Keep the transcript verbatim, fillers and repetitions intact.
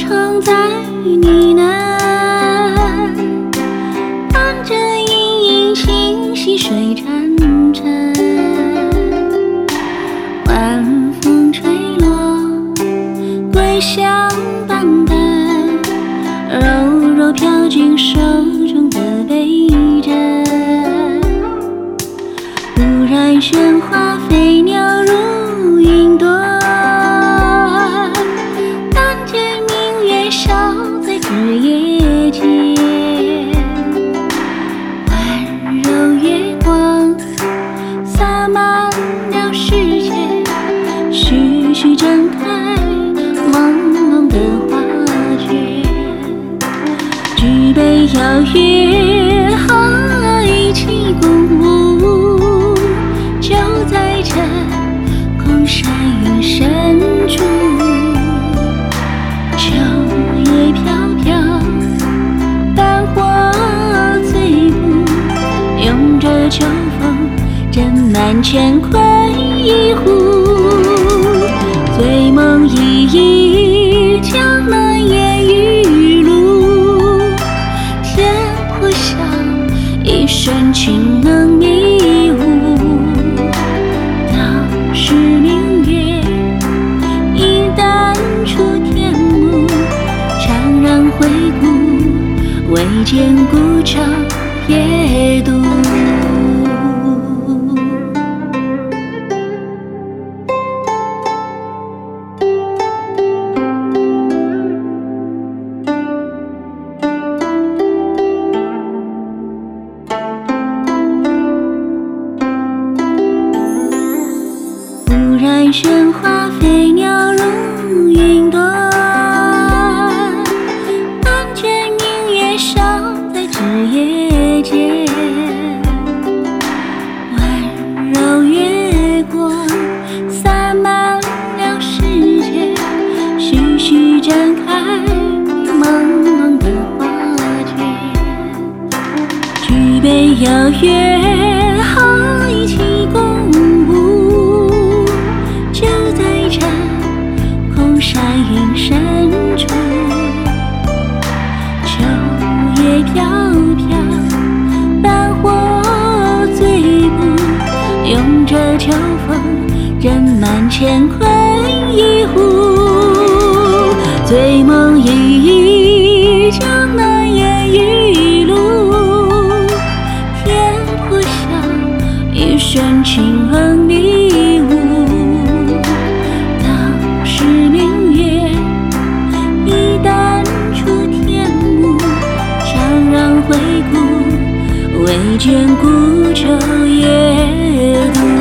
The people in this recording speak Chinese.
常在呢喃，伴着隐隐清溪水潺潺，晚风吹落，桂香淡淡，柔柔飘进手中的杯盏。忽然喧哗，飞鸟如云端，但见明月照在枝叶间，温柔月光洒满了世界，徐徐睁开朦胧的画卷。举杯邀月，一起共舞，就在这空山云深处。秋叶飘飘，淡火醉步，拥着秋风斟满乾坤一壶。醉梦依依，江南烟雨路，天破晓，一瞬情能迷雾。当时明月已淡出天幕，怅然回顾，未见古城夜渡。忽然喧哗，飞鸟如云端，但见明月照在枝叶间，温柔月光洒满了世界，徐徐展开朦胧的画卷。举杯邀月，好一起共舞，就在这空山云深处。秋叶飘飘，淡火醉步，拥着秋风斟满乾坤一壶。醉梦依依，江南烟雨路，天破晓，一瞬情冷迷雾。当时明月已淡出天幕，怅然回顾，未见古城夜渡。